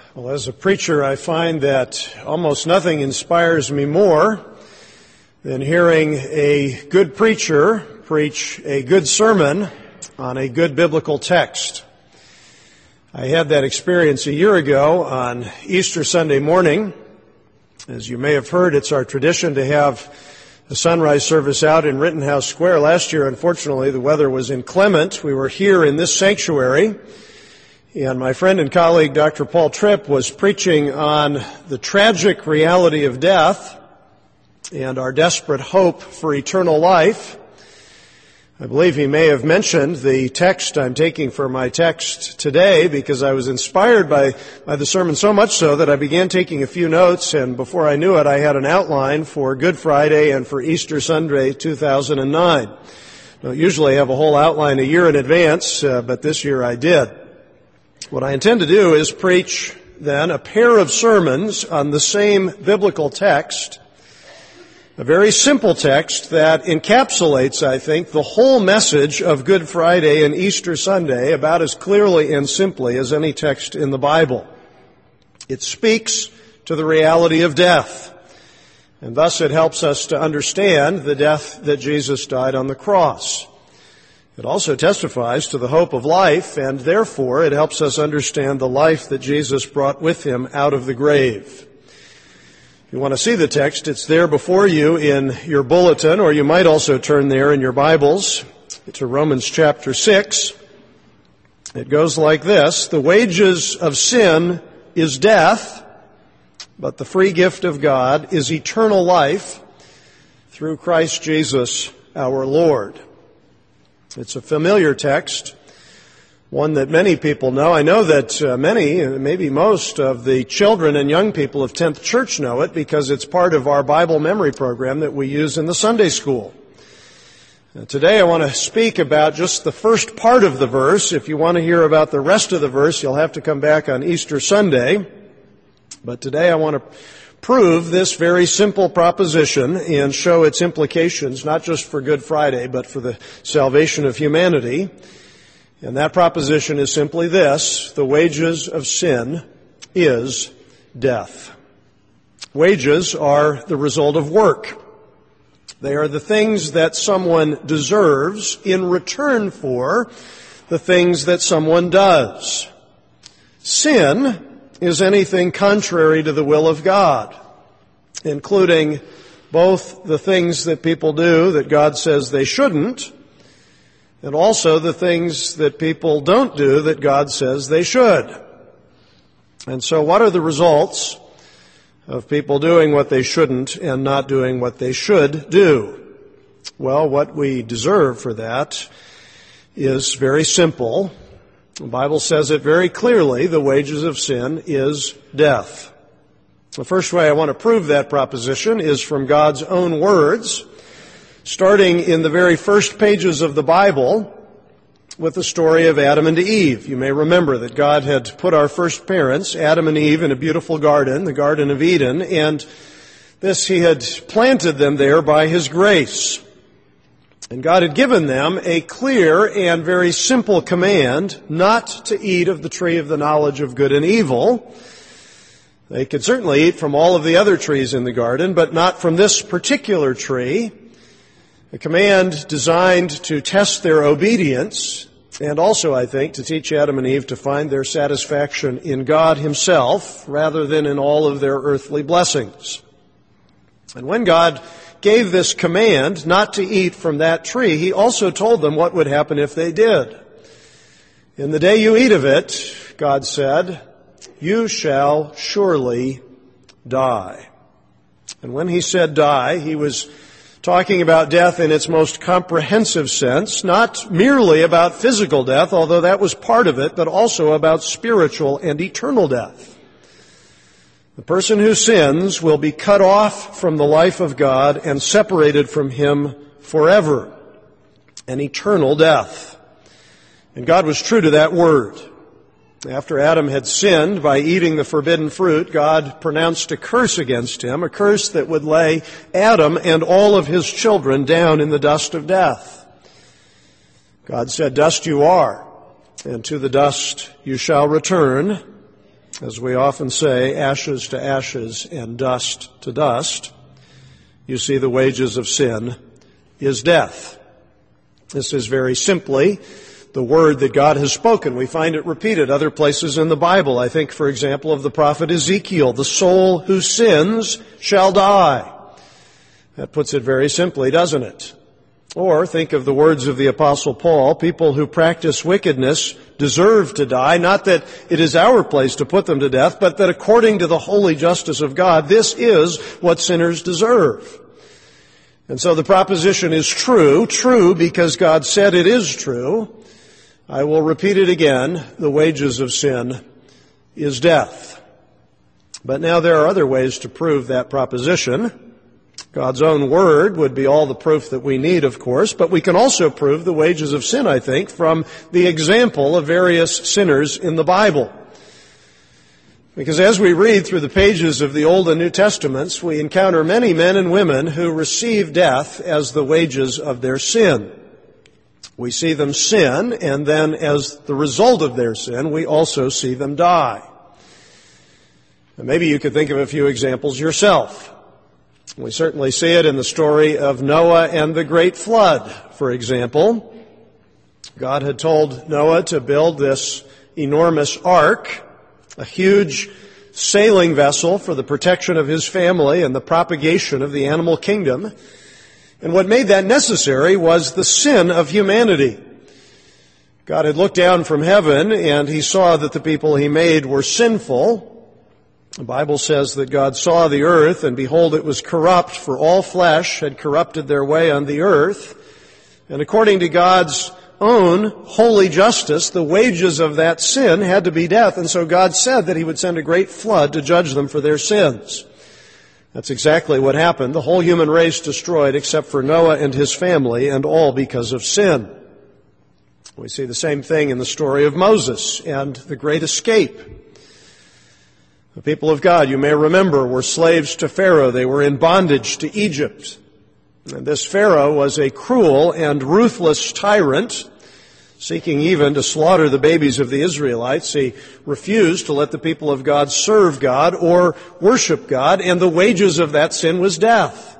Well, as a preacher, I find that almost nothing inspires me more than hearing a good preacher preach a good sermon on a good biblical text. I had that experience a year ago on Easter Sunday morning. As you may have heard, it's our tradition to have a sunrise service out in Rittenhouse Square. Last year, unfortunately, the weather was inclement. We were here in this sanctuary, and my friend and colleague, Dr. Paul Tripp, was preaching on the tragic reality of death and our desperate hope for eternal life. I believe he may have mentioned the text I'm taking for my text today, because I was inspired by the sermon so much so that I began taking a few notes, and before I knew it, I had an outline for Good Friday and for Easter Sunday 2009. I don't usually have a whole outline a year in advance, but this year I did. What I intend to do is preach, then, a pair of sermons on the same biblical text, a very simple text that encapsulates, I think, the whole message of Good Friday and Easter Sunday about as clearly and simply as any text in the Bible. It speaks to the reality of death, and thus it helps us to understand the death that Jesus died on the cross. It also testifies to the hope of life, and therefore it helps us understand the life that Jesus brought with him out of the grave. If you want to see the text, it's there before you in your bulletin, or you might also turn there in your Bibles to Romans chapter 6. It goes like this: "The wages of sin is death, but the free gift of God is eternal life through Christ Jesus our Lord." It's a familiar text, one that many people know. I know that many, maybe most of the children and young people of 10th Church know it because it's part of our Bible memory program that we use in the Sunday school. Today I want to speak about just the first part of the verse. If you want to hear about the rest of the verse, you'll have to come back on Easter Sunday. But today I want to prove this very simple proposition and show its implications, not just for Good Friday, but for the salvation of humanity. And that proposition is simply this: the wages of sin is death. Wages are the result of work. They are the things that someone deserves in return for the things that someone does. Sin is anything contrary to the will of God, including both the things that people do that God says they shouldn't, and also the things that people don't do that God says they should. And so what are the results of people doing what they shouldn't and not doing what they should do? Well, what we deserve for that is very simple. The Bible says it very clearly: the wages of sin is death. The first way I want to prove that proposition is from God's own words, starting in the very first pages of the Bible with the story of Adam and Eve. You may remember that God had put our first parents, Adam and Eve, in a beautiful garden, the Garden of Eden, and He had planted them there by His grace. And God had given them a clear and very simple command not to eat of the tree of the knowledge of good and evil. They could certainly eat from all of the other trees in the garden, but not from this particular tree. A command designed to test their obedience, and also, I think, to teach Adam and Eve to find their satisfaction in God Himself rather than in all of their earthly blessings. And when God gave this command not to eat from that tree, He also told them what would happen if they did. "In the day you eat of it," God said, "you shall surely die." And when He said die, He was talking about death in its most comprehensive sense, not merely about physical death, although that was part of it, but also about spiritual and eternal death. The person who sins will be cut off from the life of God and separated from Him forever. An eternal death. And God was true to that word. After Adam had sinned by eating the forbidden fruit, God pronounced a curse against him, a curse that would lay Adam and all of his children down in the dust of death. God said, "Dust you are, and to the dust you shall return. As we often say, ashes to ashes and dust to dust. You see, the wages of sin is death. This is very simply the word that God has spoken. We find it repeated other places in the Bible. I think, for example, of the prophet Ezekiel, the soul who sins shall die. That puts it very simply, doesn't it? Or think of the words of the Apostle Paul, people who practice wickedness deserve to die, not that it is our place to put them to death, but that according to the holy justice of God, this is what sinners deserve. And so the proposition is true because God said it is true. I will repeat it again, the wages of sin is death. But now there are other ways to prove that proposition. God's own word would be all the proof that we need, of course, but we can also prove the wages of sin, I think, from the example of various sinners in the Bible. Because as we read through the pages of the Old and New Testaments, we encounter many men and women who receive death as the wages of their sin. We see them sin, and then as the result of their sin, we also see them die. And maybe you could think of a few examples yourself. We certainly see it in the story of Noah and the great flood, for example. God had told Noah to build this enormous ark, a huge sailing vessel for the protection of his family and the propagation of the animal kingdom. And what made that necessary was the sin of humanity. God had looked down from heaven and he saw that the people he made were sinful. The Bible says that God saw the earth, and behold, it was corrupt, for all flesh had corrupted their way on the earth. And according to God's own holy justice, the wages of that sin had to be death. And so God said that he would send a great flood to judge them for their sins. That's exactly what happened. The whole human race destroyed except for Noah and his family, and all because of sin. We see the same thing in the story of Moses and the great escape. The people of God, you may remember, were slaves to Pharaoh. They were in bondage to Egypt. And this Pharaoh was a cruel and ruthless tyrant, seeking even to slaughter the babies of the Israelites. He refused to let the people of God serve God or worship God, and the wages of that sin was death.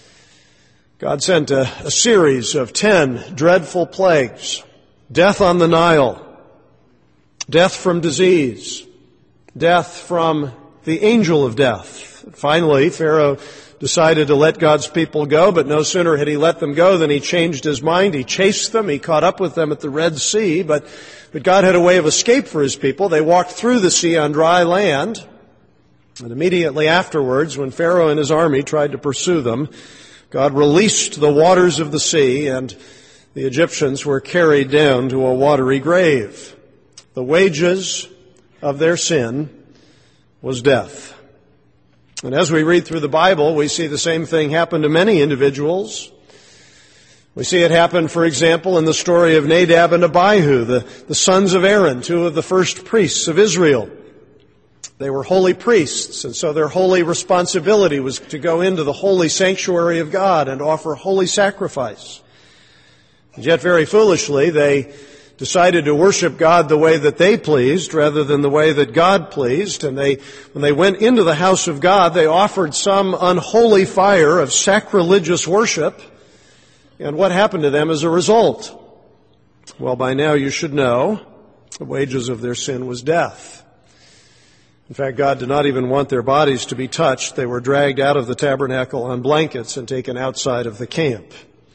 God sent a series of 10 dreadful plagues. Death on the Nile, death from disease, death from the angel of death. Finally, Pharaoh decided to let God's people go, but no sooner had he let them go than he changed his mind. He chased them. He caught up with them at the Red Sea, but God had a way of escape for his people. They walked through the sea on dry land, and immediately afterwards, when Pharaoh and his army tried to pursue them, God released the waters of the sea, and the Egyptians were carried down to a watery grave. The wages of their sin was death. And as we read through the Bible, we see the same thing happen to many individuals. We see it happen, for example, in the story of Nadab and Abihu, the sons of Aaron, 2 of the first priests of Israel. They were holy priests, and so their holy responsibility was to go into the holy sanctuary of God and offer holy sacrifice. And yet, very foolishly, they decided to worship God the way that they pleased rather than the way that God pleased. And when they went into the house of God, they offered some unholy fire of sacrilegious worship. And what happened to them as a result? Well, by now you should know the wages of their sin was death. In fact, God did not even want their bodies to be touched. They were dragged out of the tabernacle on blankets and taken outside of the camp.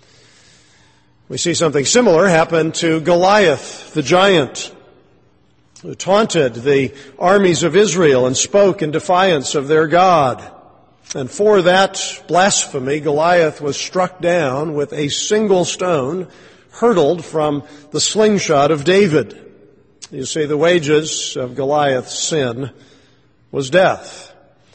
We see something similar happen to Goliath, the giant, who taunted the armies of Israel and spoke in defiance of their God. And for that blasphemy, Goliath was struck down with a single stone hurled from the slingshot of David. You see, the wages of Goliath's sin was death.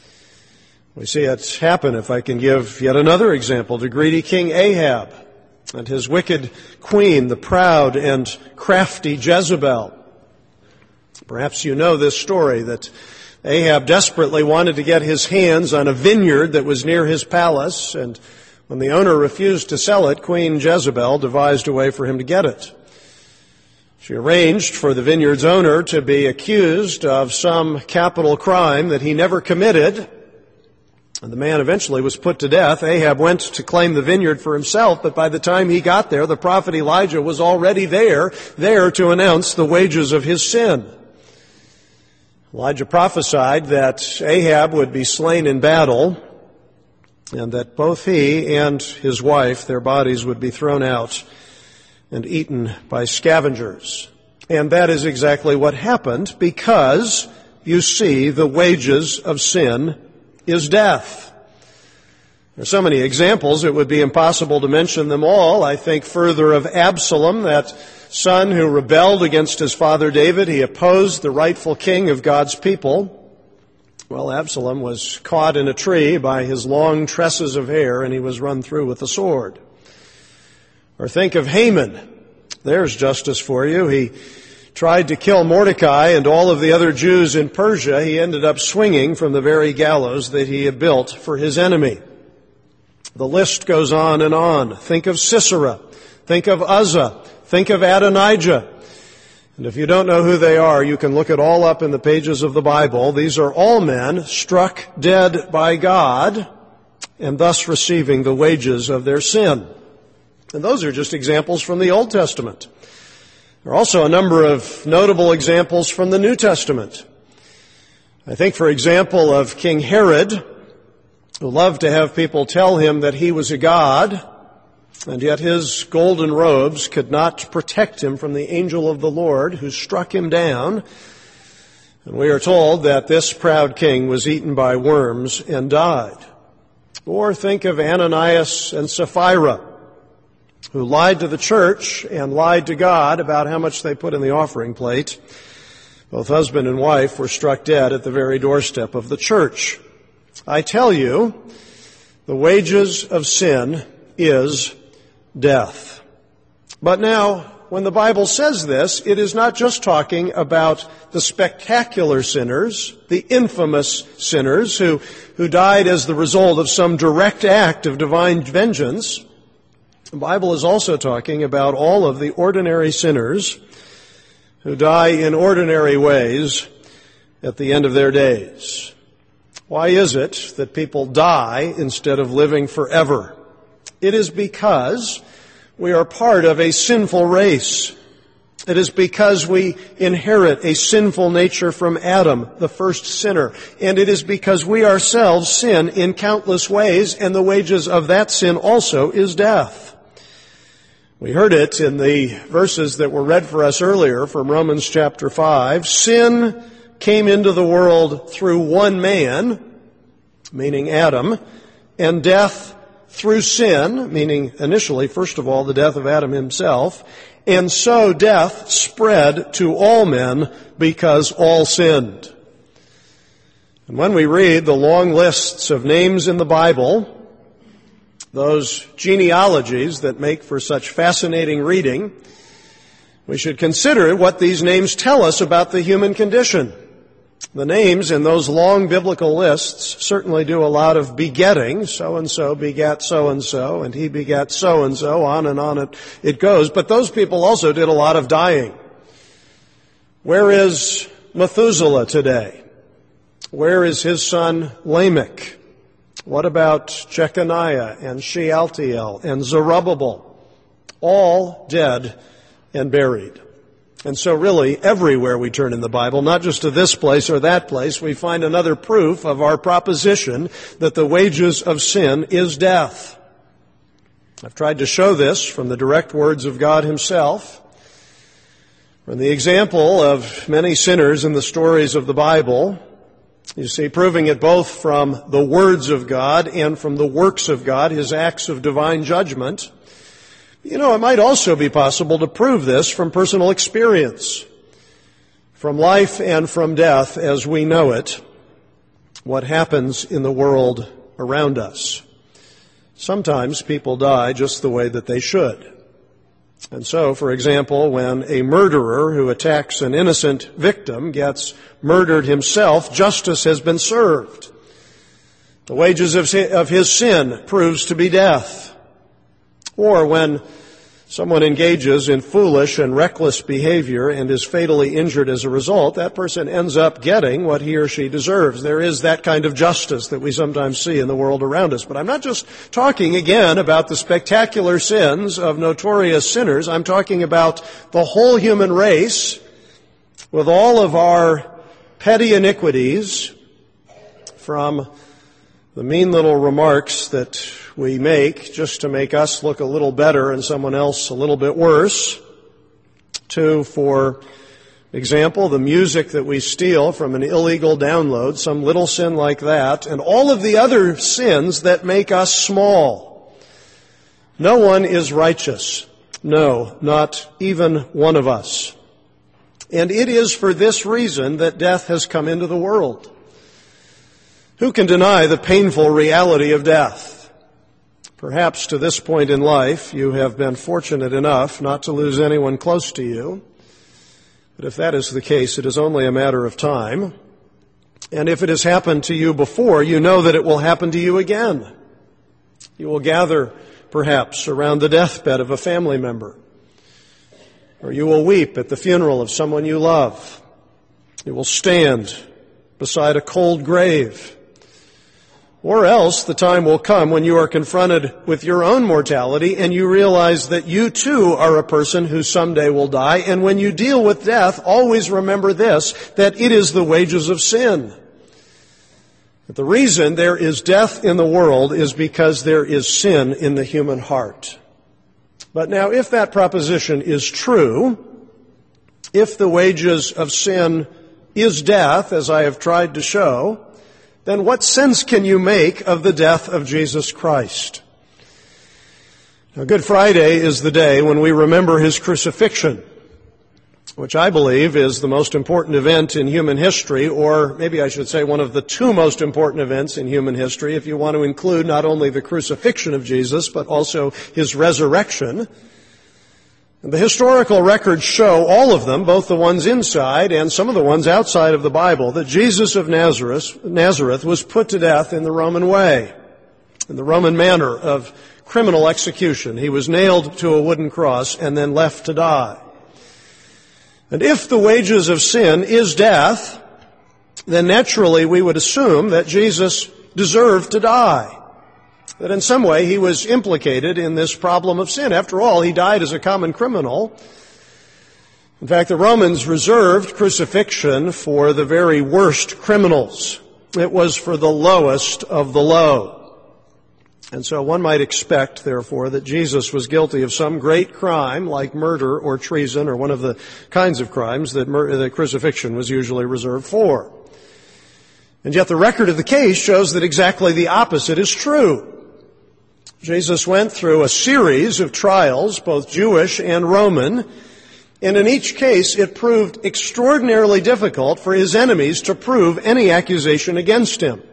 We see it happen, if I can give yet another example, to greedy King Ahab and his wicked queen, the proud and crafty Jezebel. Perhaps you know this story, that Ahab desperately wanted to get his hands on a vineyard that was near his palace, and when the owner refused to sell it, Queen Jezebel devised a way for him to get it. She arranged for the vineyard's owner to be accused of some capital crime that he never committed, and the man eventually was put to death. Ahab went to claim the vineyard for himself, but by the time he got there, the prophet Elijah was already there to announce the wages of his sin. Elijah prophesied that Ahab would be slain in battle, and that both he and his wife, their bodies would be thrown out and eaten by scavengers. And that is exactly what happened, because, you see, the wages of sin is death. There are so many examples, it would be impossible to mention them all. I think further of Absalom, that son who rebelled against his father David. He opposed the rightful king of God's people. Well, Absalom was caught in a tree by his long tresses of hair, and he was run through with a sword. Or think of Haman. There's justice for you. He tried to kill Mordecai and all of the other Jews in Persia. He ended up swinging from the very gallows that he had built for his enemy. The list goes on and on. Think of Sisera. Think of Uzzah. Think of Adonijah. And if you don't know who they are, you can look it all up in the pages of the Bible. These are all men struck dead by God and thus receiving the wages of their sin. And those are just examples from the Old Testament. There are also a number of notable examples from the New Testament. I think, for example, of King Herod, who loved to have people tell him that he was a god, and yet his golden robes could not protect him from the angel of the Lord who struck him down. And we are told that this proud king was eaten by worms and died. Or think of Ananias and Sapphira, who lied to the church and lied to God about how much they put in the offering plate. Both husband and wife were struck dead at the very doorstep of the church. I tell you, the wages of sin is death. But now, when the Bible says this, it is not just talking about the spectacular sinners, the infamous sinners who died as the result of some direct act of divine vengeance. The Bible is also talking about all of the ordinary sinners who die in ordinary ways at the end of their days. Why is it that people die instead of living forever? It is because we are part of a sinful race. It is because we inherit a sinful nature from Adam, the first sinner. And it is because we ourselves sin in countless ways, and the wages of that sin also is death. We heard it in the verses that were read for us earlier from Romans chapter 5. Sin came into the world through one man, meaning Adam, and death through sin, meaning initially, first of all, the death of Adam himself. And so death spread to all men because all sinned. And when we read the long lists of names in the Bible, those genealogies that make for such fascinating reading, we should consider what these names tell us about the human condition. The names in those long biblical lists certainly do a lot of begetting. So-and-so begat so-and-so, and he begat so-and-so, on and on it goes. But those people also did a lot of dying. Where is Methuselah today? Where is his son Lamech? What about Jeconiah and Shealtiel and Zerubbabel? All dead and buried. And so really, everywhere we turn in the Bible, not just to this place or that place, we find another proof of our proposition that the wages of sin is death. I've tried to show this from the direct words of God himself, from the example of many sinners in the stories of the Bible. You see, proving it both from the words of God and from the works of God, his acts of divine judgment. You know, it might also be possible to prove this from personal experience, from life and from death as we know it, what happens in the world around us. Sometimes people die just the way that they should. And so, for example, when a murderer who attacks an innocent victim gets murdered himself, justice has been served. The wages of his sin proves to be death. Or when someone engages in foolish and reckless behavior and is fatally injured as a result, that person ends up getting what he or she deserves. There is that kind of justice that we sometimes see in the world around us. But I'm not just talking again about the spectacular sins of notorious sinners. I'm talking about the whole human race with all of our petty iniquities, from the mean little remarks that we make just to make us look a little better and someone else a little bit worse, to, for example, the music that we steal from an illegal download, some little sin like that, and all of the other sins that make us small. No one is righteous. No, not even one of us. And it is for this reason that death has come into the world. Who can deny the painful reality of death? Perhaps to this point in life, you have been fortunate enough not to lose anyone close to you. But if that is the case, it is only a matter of time. And if it has happened to you before, you know that it will happen to you again. You will gather, perhaps, around the deathbed of a family member. Or you will weep at the funeral of someone you love. You will stand beside a cold grave. Or else the time will come when you are confronted with your own mortality and you realize that you too are a person who someday will die. And when you deal with death, always remember this, that it is the wages of sin. But the reason there is death in the world is because there is sin in the human heart. But now, if that proposition is true, if the wages of sin is death, as I have tried to show, then what sense can you make of the death of Jesus Christ? Now, Good Friday is the day when we remember His crucifixion, which I believe is the most important event in human history, or maybe I should say one of the two most important events in human history, if you want to include not only the crucifixion of Jesus, but also His resurrection. And the historical records show all of them, both the ones inside and some of the ones outside of the Bible, that Jesus of Nazareth was put to death in the Roman way, in the Roman manner of criminal execution. He was nailed to a wooden cross and then left to die. And if the wages of sin is death, then naturally we would assume that Jesus deserved to die. That in some way he was implicated in this problem of sin. After all, he died as a common criminal. In fact, the Romans reserved crucifixion for the very worst criminals. It was for the lowest of the low. And so one might expect, therefore, that Jesus was guilty of some great crime like murder or treason or one of the kinds of crimes that crucifixion was usually reserved for. And yet the record of the case shows that exactly the opposite is true. Jesus went through a series of trials, both Jewish and Roman, and in each case it proved extraordinarily difficult for his enemies to prove any accusation against him.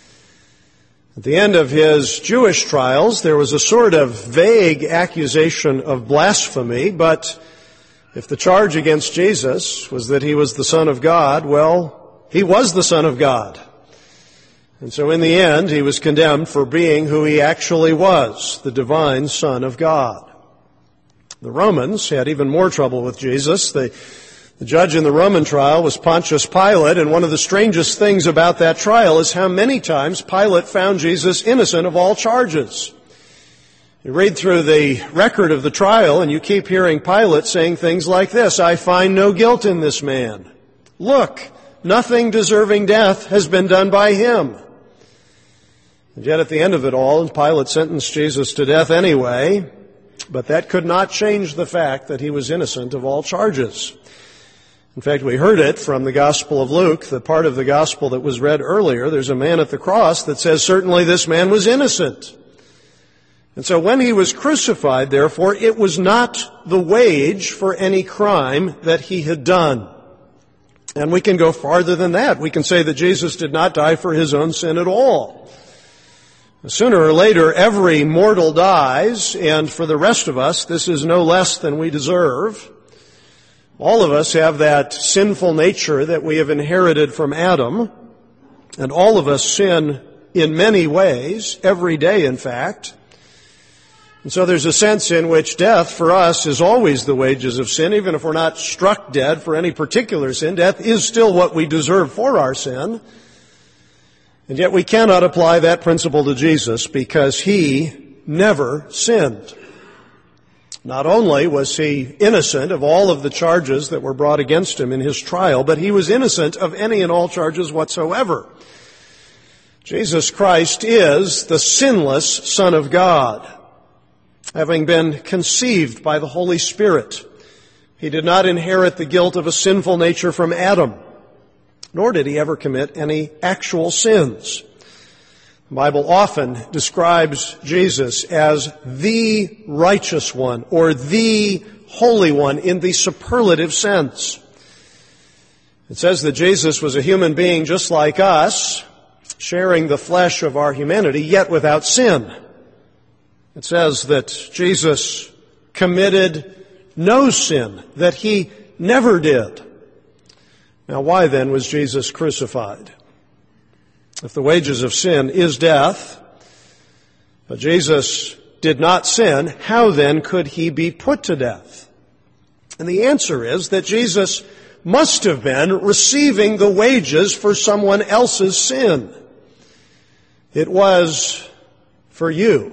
At the end of his Jewish trials, there was a sort of vague accusation of blasphemy, but if the charge against Jesus was that he was the Son of God, well, he was the Son of God. And so in the end, he was condemned for being who he actually was, the divine Son of God. The Romans had even more trouble with Jesus. The judge in the Roman trial was Pontius Pilate, and one of the strangest things about that trial is how many times Pilate found Jesus innocent of all charges. You read through the record of the trial, and you keep hearing Pilate saying things like this, "I find no guilt in this man. Look, nothing deserving death has been done by him." And yet at the end of it all, Pilate sentenced Jesus to death anyway, but that could not change the fact that he was innocent of all charges. In fact, we heard it from the Gospel of Luke, the part of the Gospel that was read earlier. There's a man at the cross that says, certainly this man was innocent. And so when he was crucified, therefore, it was not the wage for any crime that he had done. And we can go farther than that. We can say that Jesus did not die for his own sin at all. Sooner or later, every mortal dies, and for the rest of us, this is no less than we deserve. All of us have that sinful nature that we have inherited from Adam, and all of us sin in many ways, every day in fact. And so there's a sense in which death for us is always the wages of sin. Even if we're not struck dead for any particular sin, death is still what we deserve for our sin. And yet we cannot apply that principle to Jesus because He never sinned. Not only was He innocent of all of the charges that were brought against Him in His trial, but He was innocent of any and all charges whatsoever. Jesus Christ is the sinless Son of God, having been conceived by the Holy Spirit. He did not inherit the guilt of a sinful nature from Adam, nor did He ever commit any actual sins. The Bible often describes Jesus as the righteous one or the holy one in the superlative sense. It says that Jesus was a human being just like us, sharing the flesh of our humanity, yet without sin. It says that Jesus committed no sin, that He never did. Now, why then was Jesus crucified? If the wages of sin is death, but Jesus did not sin, how then could He be put to death? And the answer is that Jesus must have been receiving the wages for someone else's sin. It was for you.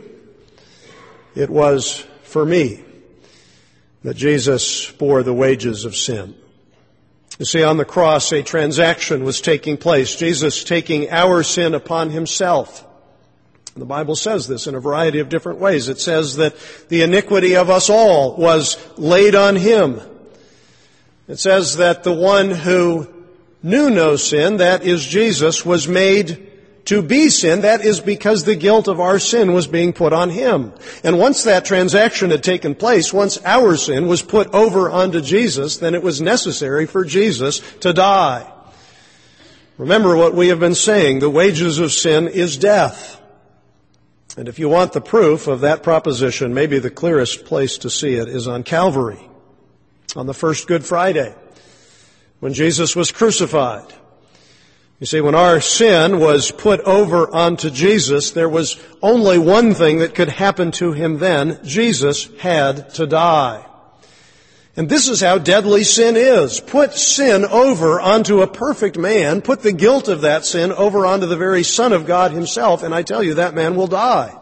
It was for me that Jesus bore the wages of sin. You see, on the cross, a transaction was taking place. Jesus taking our sin upon Himself. And the Bible says this in a variety of different ways. It says that the iniquity of us all was laid on Him. It says that the one who knew no sin, that is Jesus, was made to be sin. That is because the guilt of our sin was being put on Him. And once that transaction had taken place, once our sin was put over onto Jesus, then it was necessary for Jesus to die. Remember what we have been saying. The wages of sin is death. And if you want the proof of that proposition, maybe the clearest place to see it is on Calvary, on the first Good Friday, when Jesus was crucified. You see, when our sin was put over onto Jesus, there was only one thing that could happen to Him then. Jesus had to die. And this is how deadly sin is. Put sin over onto a perfect man, put the guilt of that sin over onto the very Son of God Himself, and I tell you, that man will die.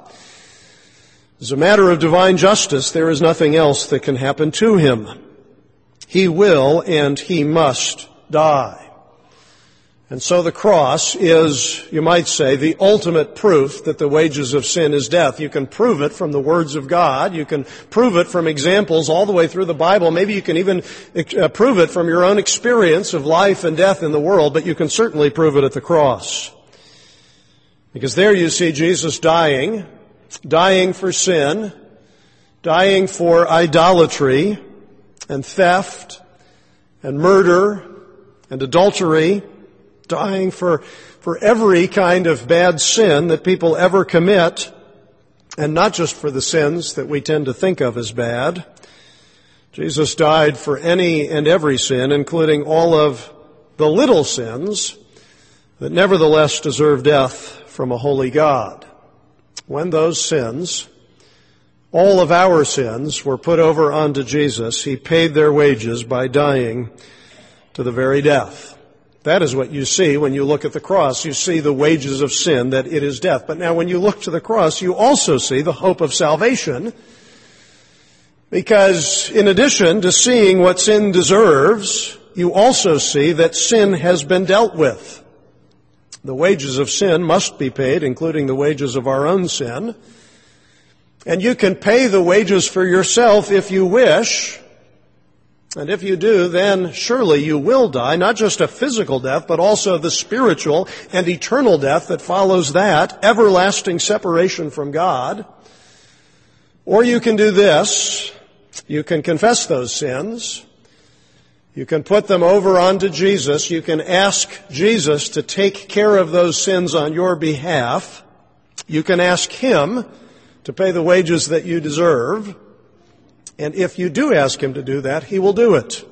As a matter of divine justice, there is nothing else that can happen to Him. He will and He must die. And so the cross is, you might say, the ultimate proof that the wages of sin is death. You can prove it from the words of God. You can prove it from examples all the way through the Bible. Maybe you can even prove it from your own experience of life and death in the world, but you can certainly prove it at the cross. Because there you see Jesus dying for sin, dying for idolatry and theft and murder and adultery, dying for every kind of bad sin that people ever commit, and not just for the sins that we tend to think of as bad. Jesus died for any and every sin, including all of the little sins that nevertheless deserve death from a holy God. When those sins, all of our sins, were put over onto Jesus, He paid their wages by dying to the very death. That is what you see when you look at the cross. You see the wages of sin, that it is death. But now when you look to the cross, you also see the hope of salvation. Because in addition to seeing what sin deserves, you also see that sin has been dealt with. The wages of sin must be paid, including the wages of our own sin. And you can pay the wages for yourself if you wish. And if you do, then surely you will die, not just a physical death, but also the spiritual and eternal death that follows that, everlasting separation from God. Or you can do this. You can confess those sins. You can put them over onto Jesus. You can ask Jesus to take care of those sins on your behalf. You can ask Him to pay the wages that you deserve. And if you do ask Him to do that, He will do it.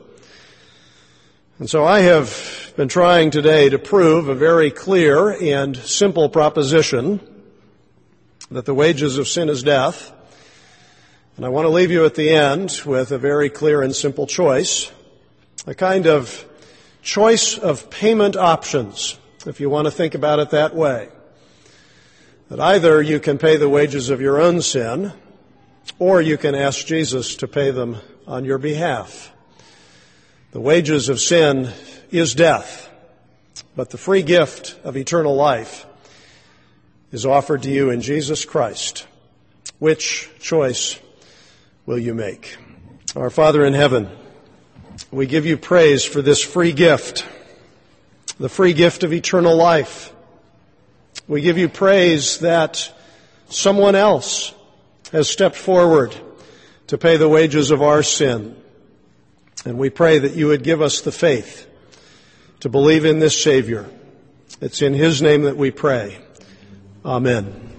And so I have been trying today to prove a very clear and simple proposition that the wages of sin is death. And I want to leave you at the end with a very clear and simple choice, a kind of choice of payment options, if you want to think about it that way. That either you can pay the wages of your own sin, or you can ask Jesus to pay them on your behalf. The wages of sin is death, but the free gift of eternal life is offered to you in Jesus Christ. Which choice will you make? Our Father in heaven, we give you praise for this free gift, the free gift of eternal life. We give you praise that someone else has stepped forward to pay the wages of our sin. And we pray that you would give us the faith to believe in this Savior. It's in His name that we pray. Amen.